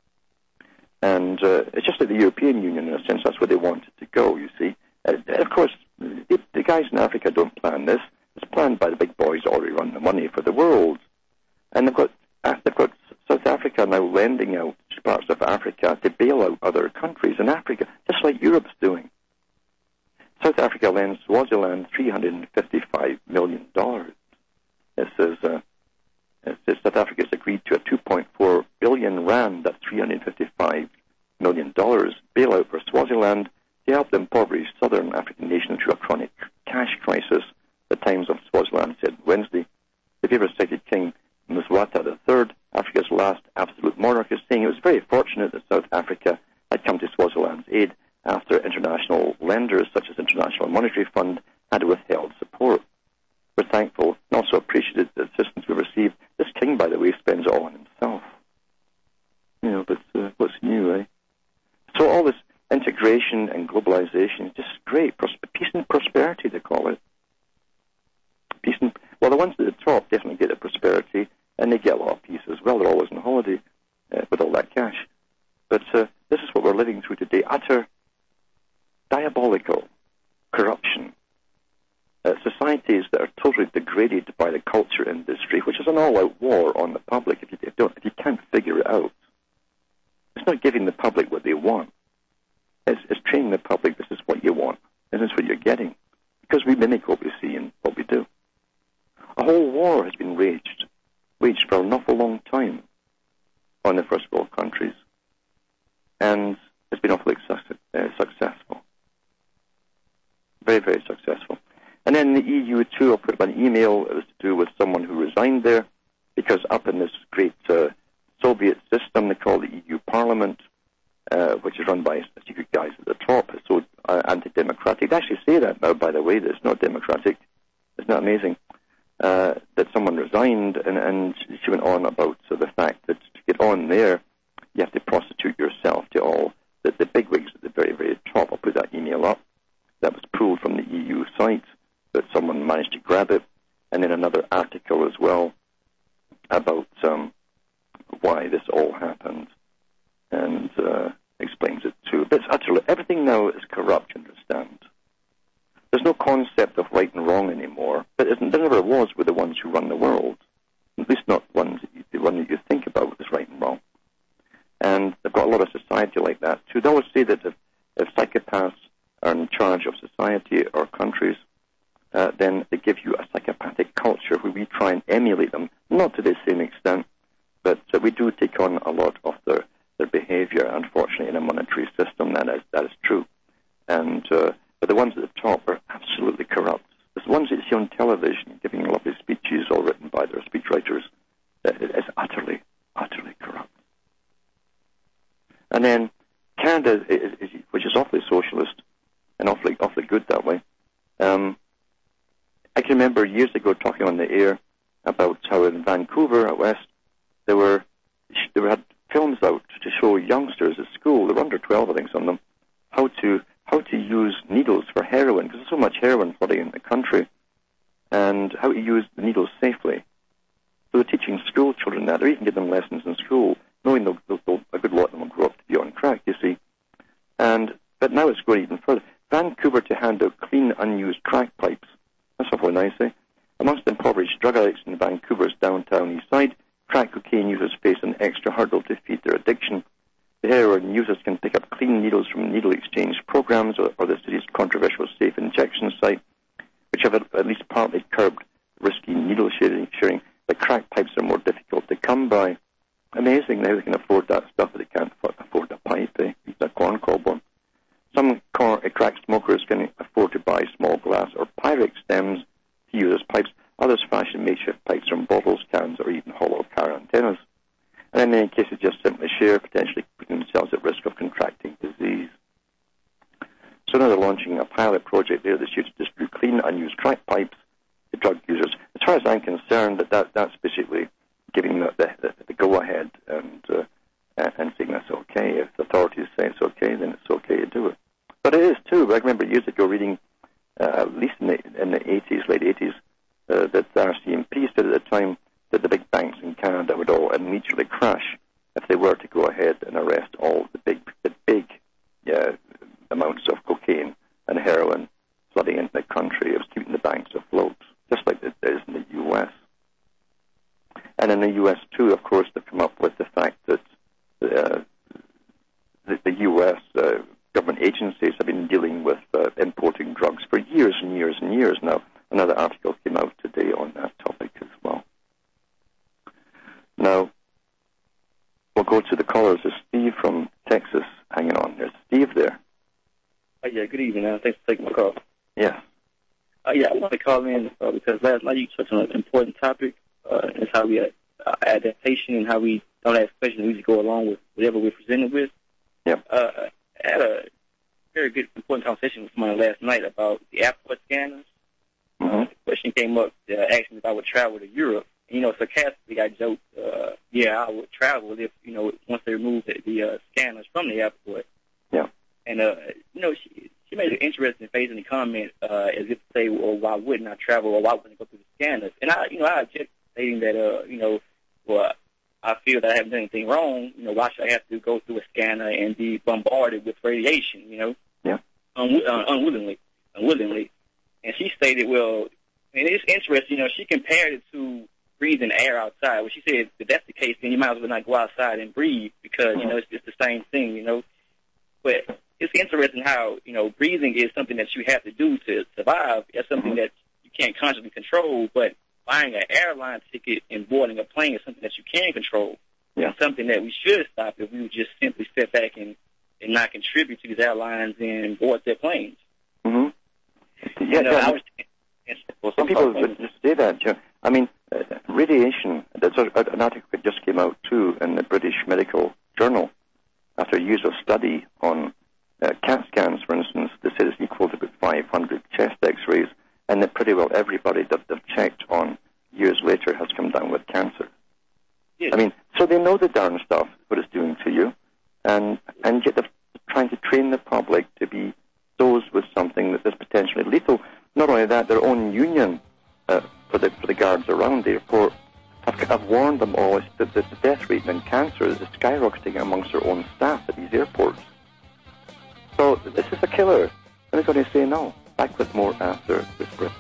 S2: And uh, it's just like the European Union, in a sense, that's where they wanted to go, you see. Uh, of course, the, the guys in Africa don't plan this. It's planned by the big boys that already run the money for the world. And they've got, uh, they've got South Africa now lending out parts of Africa to bail out other countries in Africa, just like Europe's doing. South Africa lends Swaziland three hundred fifty-five million dollars. It says, uh, it says South Africa has agreed to a two point four billion rand, that's three hundred fifty-five million dollars, bailout for Swaziland to help the impoverished southern African nation through a chronic cash crisis, the Times of Swaziland said Wednesday. The paper cited King Mswati the Third, Africa's last absolute monarch, is saying it was very fortunate that South Africa had come to Swaziland's aid after international lenders such as International Monetary Fund had withheld support. We're thankful and also appreciated the assistance we received. This king, by the way, spends it all on himself. You know, but uh, what's new, eh? So all this integration and globalization is just great. Pros- peace and prosperity, they call it. Peace and, well, the ones at the top definitely get the prosperity, and they get a lot of peace as well. They're always on holiday uh, with all that cash. But uh, this is what we're living through today. Utter diabolical corruption. Uh, societies that are totally degraded by the culture industry, which is an all-out war on the public if you, if, don't, if you can't figure it out. It's not giving the public what they want. It's, it's training the public, this is what you want, and this is what you're getting. Because we mimic what we see and what we do. A whole war has been waged, waged for an awful long time on the first world countries. And it's been awfully success, uh, successful. Very, very successful. And then the E U, too, I put up an email. It was to do with someone who resigned there, because up in this great uh, Soviet system they call the E U Parliament, uh, which is run by secret guys at the top, is so uh, anti-democratic. They actually say that now, by the way, that it's not democratic. Isn't that amazing? Uh, that someone resigned, and, and she went on about so the fact that to get on there, you have to prostitute yourself to all the, the bigwigs at the very, very top. I'll put that email up. That was pulled from the E U site, but someone managed to grab it. And then another article as well about um, why this all happened, and uh, explains it too. But it's utterly, everything now is corrupt, you understand. There's no concept of right and wrong anymore, but it, there never was with the ones who run the world. At least not ones that you, the one that you think about as right and wrong. And they've got a lot of society like that too. They always say that if, if psychopaths are in charge of society or countries, uh, then they give you a psychopathic culture where we try and emulate them, not to the same extent, but uh, we do take on a lot of their, their behavior, unfortunately, in a monetary system. That is, that is true. And uh, but the ones at the top are absolutely corrupt. The ones that you see on television giving lovely speeches, all written by their speechwriters, is utterly, utterly corrupt. And then Canada, is, is, which is awfully socialist and awfully, awfully good that way. Um, I can remember years ago talking on the air about how in Vancouver, out west, there were they had films out to show youngsters at school, they were under twelve, I think, some of them, how to how to use needles for heroin, because there's so much heroin flooding in the country, and how to use the needles safely. So they're teaching school children that, or even give them lessons in school, knowing they'll, they'll, they'll, a good lot of them will grow up to be on crack, you see. And but now it's going even further. Vancouver to hand out clean, unused crack pipes. That's awfully nice, eh? Amongst impoverished drug addicts in Vancouver's downtown east side, crack cocaine users face an extra hurdle to feed their addiction. The heroin users can pick up clean needles from needle exchange programs or, or the city's controversial safe injection site, which have at least partly curbed risky needle sharing, sharing, but crack pipes are more difficult to come by. Amazing how they can afford that stuff, but they can't afford a pipe, eh? It's a corn cob one. Some corn, uh, crack smokers can afford to buy small glass or Pyrex stems to use as pipes. Others fashion makeshift pipes from bottles, cans, or even hollow car antennas. And in many cases, just simply share, potentially putting themselves at risk of contracting disease. So now they're launching a pilot project there this year to distribute clean, unused crack pipes to drug users. As far as I'm concerned, that, that that's basically giving the, the, the go-ahead and uh, and saying that's okay. If the authorities say it's okay, then it's okay to do it. But it is too. I remember years ago reading, uh, at least in the, in the eighties, late eighties, uh, that the R C M P said at the time that the big banks in Canada would all immediately crash if they were to go ahead and arrest all the big, the big uh, amounts of cocaine and heroin flooding into the country. It was keeping the banks afloat, just like it is in the U S. And in the U S too, of course, they've come up with the fact that uh, the, the U S uh, government agencies have been dealing with uh, importing drugs for years and years and years now. Another article came out today on that topic as well. Now, we'll go to the callers. There's Steve from Texas hanging on. There's Steve there.
S21: Uh, yeah, good evening. Uh, thanks for taking my call.
S2: Yeah.
S21: Uh, yeah, I want to call in uh, because last night you touched on an important topic. Uh, it's how we uh, adaptation and how we don't ask questions. We just go along with whatever we're presented with.
S2: Yep.
S21: Uh, I had a very good, important conversation with someone last night about the airport scanners.
S2: Mm-hmm.
S21: Uh, the question came up, uh, asking if I would travel to Europe. You know, sarcastically, I joked, uh, yeah, I would travel if, you know, once they removed the, the uh, scanners from the airport.
S2: Yeah.
S21: And, uh, you know, she, she made an interesting face in the comment, uh, as if to say, well, why wouldn't I travel, or why wouldn't I go through the scanners? And I, you know, I object, stating that, uh, you know, well, I feel that I haven't done anything wrong. You know, why should I have to go through a scanner and be bombarded with radiation, you know?
S2: Yeah.
S21: Un- uh, unwillingly, unwillingly. And she stated, well, and it's interesting, you know, she compared it to breathing air outside. Well, she said if that's the case, then you might as well not go outside and breathe because, you know, it's just the same thing, you know. But it's interesting how, you know, breathing is something that you have to do to survive. It's something that you can't consciously control, but buying an airline ticket and boarding a plane is something that you can control.
S2: Yeah.
S21: And something that we should stop if we would just simply step back and, and not contribute to these airlines and board their planes.
S2: Mm-hmm. Yeah,
S21: you know,
S2: yeah.
S21: I was,
S2: well, some people just say that. You know, I mean, uh, radiation, there's a, an article that just came out, too, in the British Medical Journal, after years of study on uh, CAT scans, for instance, they said it's equal to about five hundred chest x-rays, and that pretty well everybody that they've checked on years later has come down with cancer.
S21: Yes.
S2: I mean, so they know the darn stuff, what it's doing to you, and, and yet they're trying to train the public to be dosed with something that is potentially lethal. Not only that, their own union uh, for the for the guards around the airport have, have warned them all that the death rate in cancer is skyrocketing amongst their own staff at these airports. So this is a killer. And they're going to say no. Back with more after this break.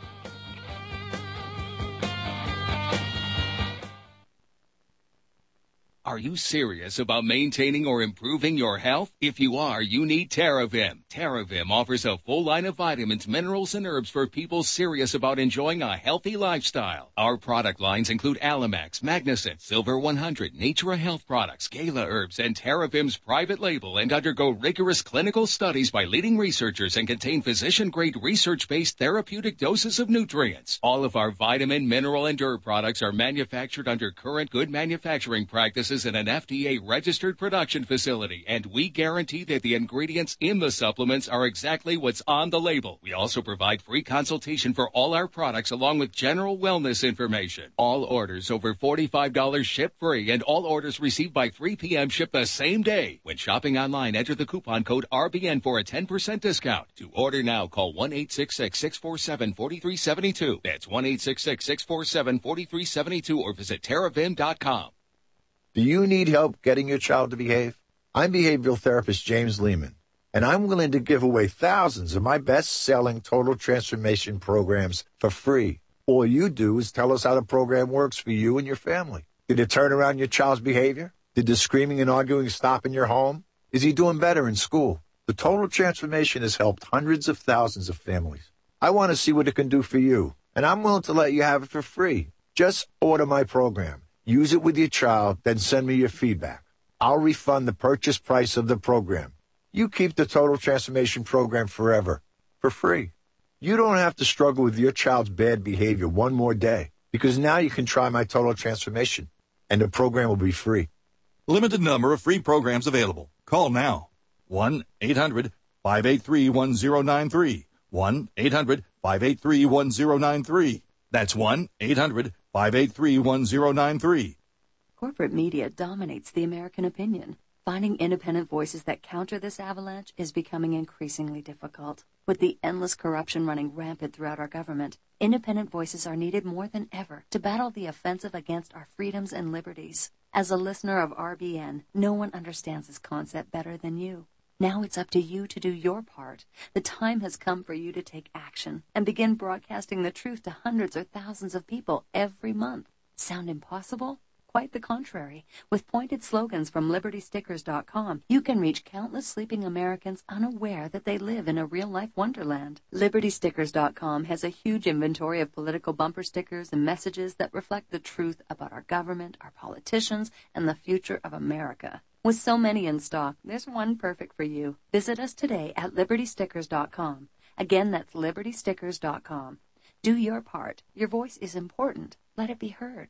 S1: Are you serious about maintaining or improving your health? If you are, you need TerraVim. TerraVim offers a full line of vitamins, minerals, and herbs for people serious about enjoying a healthy lifestyle. Our product lines include Alamax, Magnicent, Silver one hundred, Natura Health Products, Gala Herbs, and TerraVim's private label, and undergo rigorous clinical studies by leading researchers and contain physician-grade research-based therapeutic doses of nutrients. All of our vitamin, mineral, and herb products are manufactured under current good manufacturing practices in an F D A-registered production facility, and we guarantee that the ingredients in the supplements are exactly what's on the label. We also provide free consultation for all our products along with general wellness information. All orders over forty-five dollars ship free, and all orders received by three p.m. ship the same day. When shopping online, enter the coupon code R B N for a ten percent discount. To order now, call one eight six six, six four seven, four three seven two. That's one eight six six, six four seven, four three seven two, or visit terravim dot com.
S22: Do you need help getting your child to behave? I'm behavioral therapist James Lehman, and I'm willing to give away thousands of my best-selling total transformation programs for free. All you do is tell us how the program works for you and your family. Did it turn around your child's behavior? Did the screaming and arguing stop in your home? Is he doing better in school? The total transformation has helped hundreds of thousands of families. I want to see what it can do for you, and I'm willing to let you have it for free. Just order my program. Use it with your child, then send me your feedback. I'll refund the purchase price of the program. You keep the Total Transformation Program forever, for free. You don't have to struggle with your child's bad behavior one more day, because now you can try my Total Transformation, and the program will be free.
S23: Limited number of free programs available. Call now. one eight hundred, five eight three, one zero nine three. one eight hundred, five eight three, one zero nine three. That's one eight hundred, five eight three, one zero nine three.
S24: Corporate media dominates the American opinion. Finding independent voices that counter this avalanche is becoming increasingly difficult. With the endless corruption running rampant throughout our government, independent voices are needed more than ever to battle the offensive against our freedoms and liberties. As a listener of R B N, no one understands this concept better than you. Now it's up to you to do your part. The time has come for you to take action and begin broadcasting the truth to hundreds or thousands of people every month. Sound impossible? Quite the contrary. With pointed slogans from liberty stickers dot com, you can reach countless sleeping Americans unaware that they live in a real-life wonderland. liberty stickers dot com has a huge inventory of political bumper stickers and messages that reflect the truth about our government, our politicians, and the future of America. With so many in stock, there's one perfect for you. Visit us today at liberty stickers dot com. Again, that's liberty stickers dot com. Do your part. Your voice is important. Let it be heard.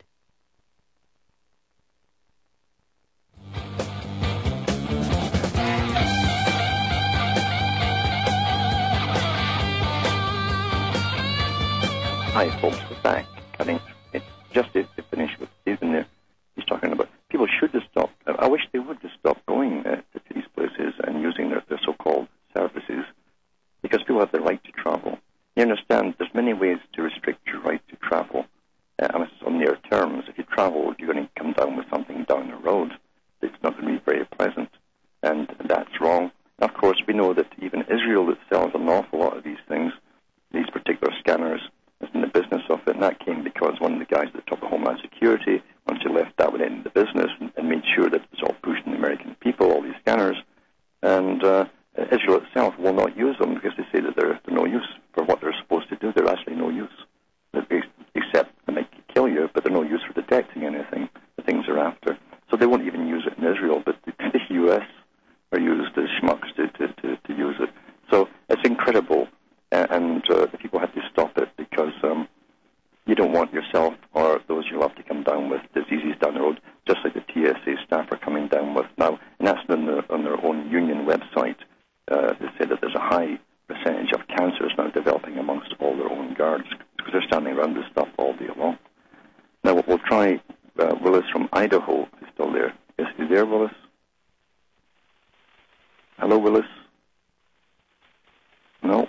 S2: Hi, folks, we're back. I think it's just to, to finish with Stephen there. He's talking about people should just stop. I wish they would just stop going uh, to these places and using their, their so-called services, because people have the right to travel. You understand, there's many ways to restrict your right to travel. Uh, and it's on their terms. If you travel, you're going to come down with something down the road. It's not going to be very pleasant, and that's wrong. And of course, we know that even Israel that sells an awful lot of these things, these particular scanners, is in the business of it, and that came because one of the guys at the top of Homeland Security, once he left, that went into the business and, and made sure that it was all pushed on the American people, all these scanners, and uh, Israel itself will not use them because they say that they're, they're no use for what they're supposed to do. They're actually no use, except they might kill you, but they're no use for detecting anything, the things they're after. So they won't even use it in Israel, but the, the U S are used as schmucks to, to, to, to use it. So it's incredible, and uh, the people have to stop it because um, you don't want yourself or those you love to come down with diseases down the road, just like the T S A staff are coming down with now. And that's in the Hello, Willis. No.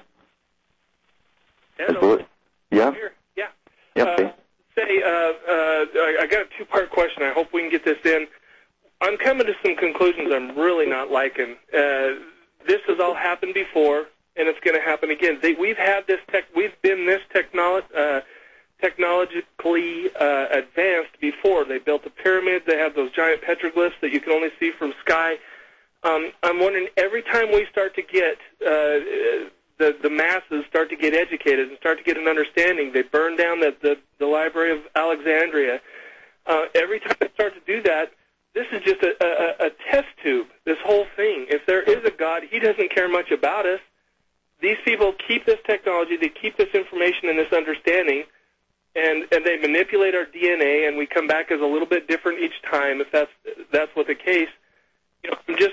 S3: Hello.
S2: Yeah?
S3: Here. Yeah.
S2: Yeah,
S3: uh,
S2: okay.
S3: Say, uh, uh, I got a two-part question. I hope we can get this in. I'm coming to some conclusions I'm really not liking. Uh, this has all happened before, and it's going to happen again. They, we've had this tech. We've been this technolo- uh, technologically uh, advanced before. They built the pyramids. They have those giant petroglyphs that you can only see from sky. Um, I'm wondering, every time we start to get uh, the the masses start to get educated and start to get an understanding, they burn down the the, the Library of Alexandria. Uh, every time they start to do that, this is just a, a, a test tube, this whole thing. If there is a God, he doesn't care much about us. These people keep this technology, they keep this information and this understanding, and, and they manipulate our D N A, and we come back as a little bit different each time, if that's that's what the case. You know, I'm just,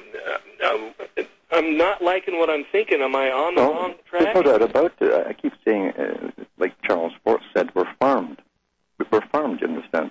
S3: uh, I'm not liking what I'm thinking. Am I on the
S2: well,
S3: wrong track?
S2: There's no doubt about it. I keep saying, uh, like Charles Sports said, we're farmed. We're farmed, you understand?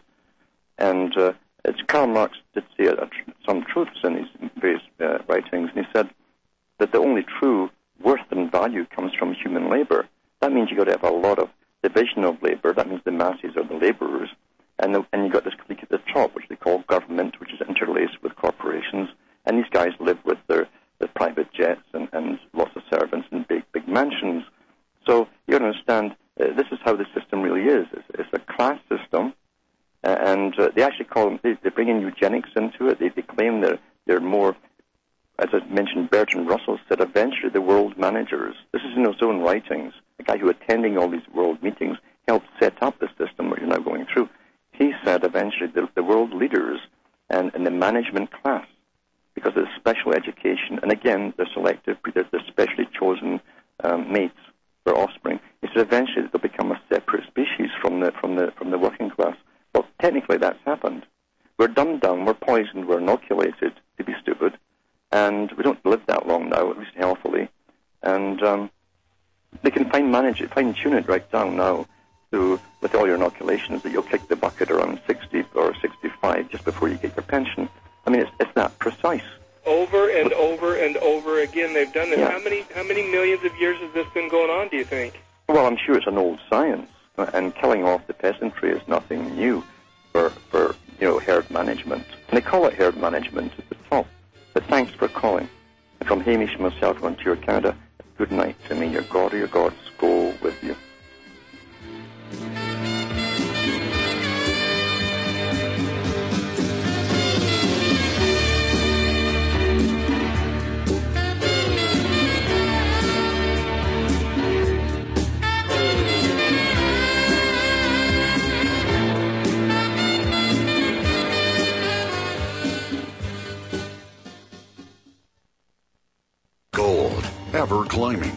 S2: And uh, it's Karl Marx did say uh, some truths in his various uh, writings, and he said that the only true worth and value comes from human labor. That means you've got to have a lot of division of labor. That means the masses are the laborers. And, the, and you've got this clique at the top, which they call government, which is interlaced with corporations. And these guys live with their, their private jets and, and lots of servants and big, big mansions. So you understand, uh, this is how the system really is. It's, it's a class system. Uh, and uh, they actually call them, they, they bring in eugenics into it. They, they claim they're, they're more, as I mentioned, Bertrand Russell said, eventually the world managers. This is in his own writings. The guy who attending all these world meetings helped set up the system that you're now going through. He said eventually the, the world leaders and, and the management class, because of special education, and again, they're selective, they're, they're specially chosen um, mates for offspring. He said eventually they'll become a separate species from the, from the, from the working class. Well, technically that's happened. We're dumbed down, we're poisoned, we're inoculated to be stupid, and we don't live that long now, at least healthily. And um, they can fine manage it, fine tune it right down now to, with all your inoculations, that you'll kick the bucket around sixty or sixty-five just before you get your pension. I mean, it's, it's that precise.
S3: Over and but, over and over again, they've done this.
S2: Yeah.
S3: How many how many millions of years has this been going on, do you think?
S2: Well, I'm sure it's an old science, and killing off the peasantry is nothing new for, for you know, herd management. And they call it herd management at the top. But thanks for calling. And from Hamish and myself from Ontario, Canada, good night to me. Your God or your God's go with you.
S4: Gold, ever climbing.